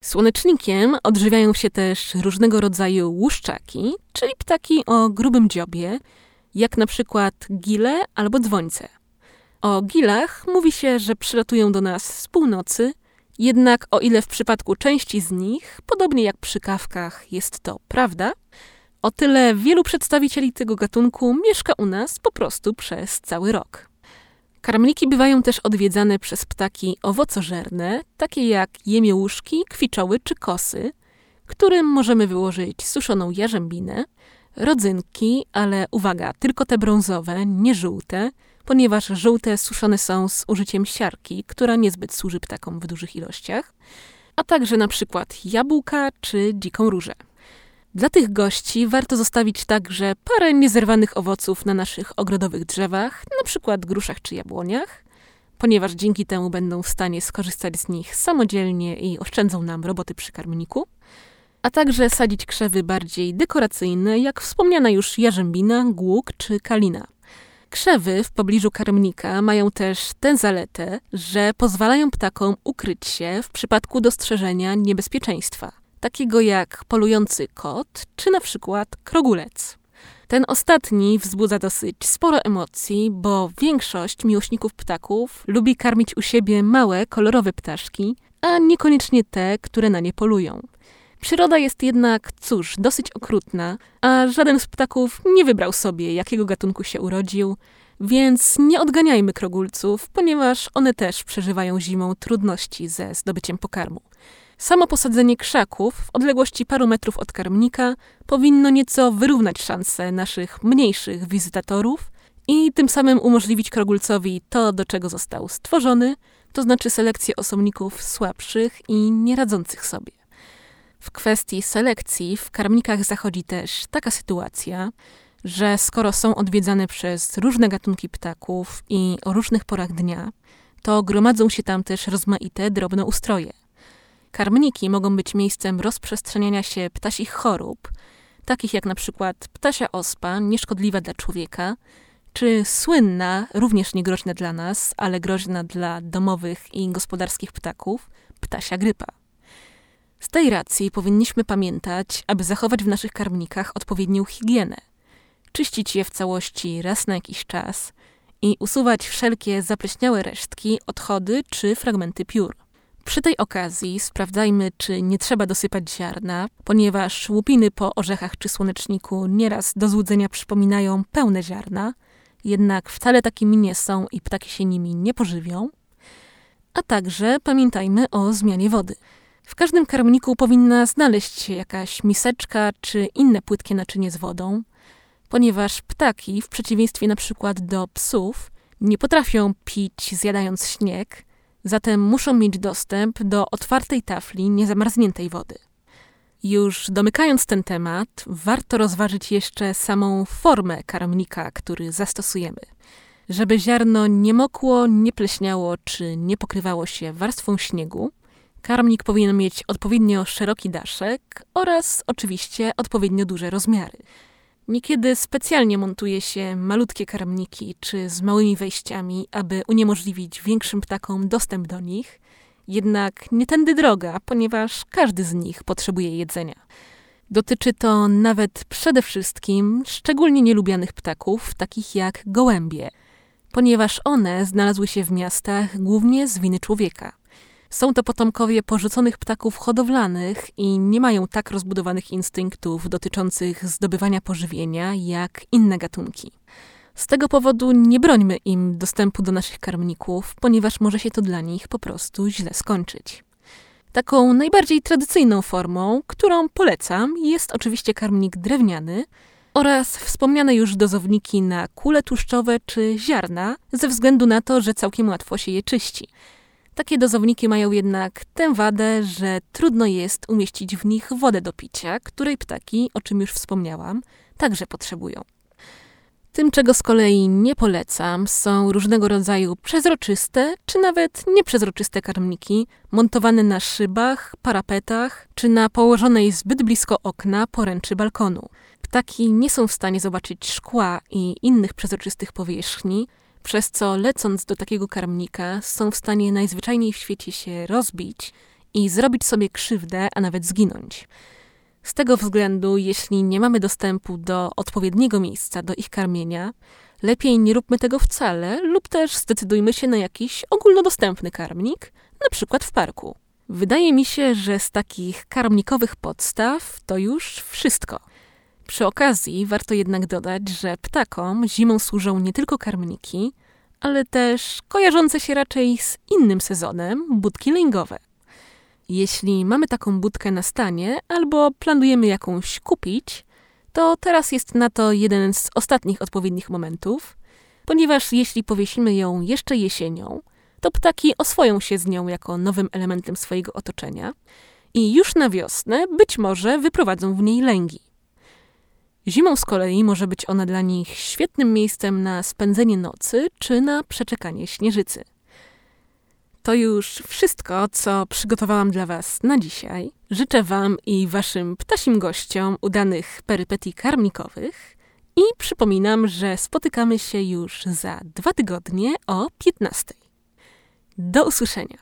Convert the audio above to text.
Słonecznikiem odżywiają się też różnego rodzaju łuszczaki, czyli ptaki o grubym dziobie, jak na przykład gile albo dzwońce. O gilach mówi się, że przylatują do nas z północy, jednak o ile w przypadku części z nich, podobnie jak przy kawkach, jest to prawda, o tyle wielu przedstawicieli tego gatunku mieszka u nas po prostu przez cały rok. Karmniki bywają też odwiedzane przez ptaki owocożerne, takie jak jemiołuszki, kwiczoły czy kosy, którym możemy wyłożyć suszoną jarzębinę, rodzynki, ale uwaga, tylko te brązowe, nie żółte, ponieważ żółte suszone są z użyciem siarki, która niezbyt służy ptakom w dużych ilościach, a także na przykład jabłka czy dziką różę. Dla tych gości warto zostawić także parę niezerwanych owoców na naszych ogrodowych drzewach, na przykład gruszach czy jabłoniach, ponieważ dzięki temu będą w stanie skorzystać z nich samodzielnie i oszczędzą nam roboty przy karmniku, a także sadzić krzewy bardziej dekoracyjne, jak wspomniana już jarzębina, głuk czy kalina. Krzewy w pobliżu karmnika mają też tę zaletę, że pozwalają ptakom ukryć się w przypadku dostrzeżenia niebezpieczeństwa, takiego jak polujący kot czy na przykład krogulec. Ten ostatni wzbudza dosyć sporo emocji, bo większość miłośników ptaków lubi karmić u siebie małe, kolorowe ptaszki, a niekoniecznie te, które na nie polują. Przyroda jest jednak, cóż, dosyć okrutna, a żaden z ptaków nie wybrał sobie, jakiego gatunku się urodził, więc nie odganiajmy krogulców, ponieważ one też przeżywają zimą trudności ze zdobyciem pokarmu. Samo posadzenie krzaków w odległości paru metrów od karmnika powinno nieco wyrównać szanse naszych mniejszych wizytatorów i tym samym umożliwić krogulcowi to, do czego został stworzony, to znaczy selekcję osobników słabszych i nieradzących sobie. W kwestii selekcji w karmnikach zachodzi też taka sytuacja, że skoro są odwiedzane przez różne gatunki ptaków i o różnych porach dnia, to gromadzą się tam też rozmaite drobnoustroje. Karmniki mogą być miejscem rozprzestrzeniania się ptasich chorób, takich jak na przykład ptasia ospa, nieszkodliwa dla człowieka, czy słynna, również niegroźna dla nas, ale groźna dla domowych i gospodarskich ptaków, ptasia grypa. Z tej racji powinniśmy pamiętać, aby zachować w naszych karmnikach odpowiednią higienę, czyścić je w całości raz na jakiś czas i usuwać wszelkie zapleśniałe resztki, odchody czy fragmenty piór. Przy tej okazji sprawdzajmy, czy nie trzeba dosypać ziarna, ponieważ łupiny po orzechach czy słoneczniku nieraz do złudzenia przypominają pełne ziarna, jednak wcale takimi nie są i ptaki się nimi nie pożywią. A także pamiętajmy o zmianie wody. W każdym karmniku powinna znaleźć się jakaś miseczka czy inne płytkie naczynie z wodą, ponieważ ptaki, w przeciwieństwie na przykład do psów, nie potrafią pić zjadając śnieg, zatem muszą mieć dostęp do otwartej tafli niezamarzniętej wody. Już domykając ten temat, warto rozważyć jeszcze samą formę karmnika, który zastosujemy. Żeby ziarno nie mokło, nie pleśniało czy nie pokrywało się warstwą śniegu, karmnik powinien mieć odpowiednio szeroki daszek oraz oczywiście odpowiednio duże rozmiary. Niekiedy specjalnie montuje się malutkie karmniki czy z małymi wejściami, aby uniemożliwić większym ptakom dostęp do nich, jednak nie tędy droga, ponieważ każdy z nich potrzebuje jedzenia. Dotyczy to nawet przede wszystkim szczególnie nielubianych ptaków, takich jak gołębie, ponieważ one znalazły się w miastach głównie z winy człowieka. Są to potomkowie porzuconych ptaków hodowlanych i nie mają tak rozbudowanych instynktów dotyczących zdobywania pożywienia jak inne gatunki. Z tego powodu nie brońmy im dostępu do naszych karmników, ponieważ może się to dla nich po prostu źle skończyć. Taką najbardziej tradycyjną formą, którą polecam, jest oczywiście karmnik drewniany oraz wspomniane już dozowniki na kule tłuszczowe czy ziarna, ze względu na to, że całkiem łatwo się je czyści. Takie dozowniki mają jednak tę wadę, że trudno jest umieścić w nich wodę do picia, której ptaki, o czym już wspomniałam, także potrzebują. Tym, czego z kolei nie polecam, są różnego rodzaju przezroczyste, czy nawet nieprzezroczyste karmniki montowane na szybach, parapetach, czy na położonej zbyt blisko okna poręczy balkonu. Ptaki nie są w stanie zobaczyć szkła i innych przezroczystych powierzchni, przez co lecąc do takiego karmnika są w stanie najzwyczajniej w świecie się rozbić i zrobić sobie krzywdę, a nawet zginąć. Z tego względu, jeśli nie mamy dostępu do odpowiedniego miejsca do ich karmienia, lepiej nie róbmy tego wcale lub też zdecydujmy się na jakiś ogólnodostępny karmnik, na przykład w parku. Wydaje mi się, że z takich karmnikowych podstaw to już wszystko. Przy okazji warto jednak dodać, że ptakom zimą służą nie tylko karmniki, ale też kojarzące się raczej z innym sezonem budki lęgowe. Jeśli mamy taką budkę na stanie albo planujemy jakąś kupić, to teraz jest na to jeden z ostatnich odpowiednich momentów, ponieważ jeśli powiesimy ją jeszcze jesienią, to ptaki oswoją się z nią jako nowym elementem swojego otoczenia i już na wiosnę być może wyprowadzą w niej lęgi. Zimą z kolei może być ona dla nich świetnym miejscem na spędzenie nocy czy na przeczekanie śnieżycy. To już wszystko, co przygotowałam dla Was na dzisiaj. Życzę Wam i Waszym ptasim gościom udanych perypetii karmnikowych i przypominam, że spotykamy się już za 2 tygodnie o 15:00. Do usłyszenia.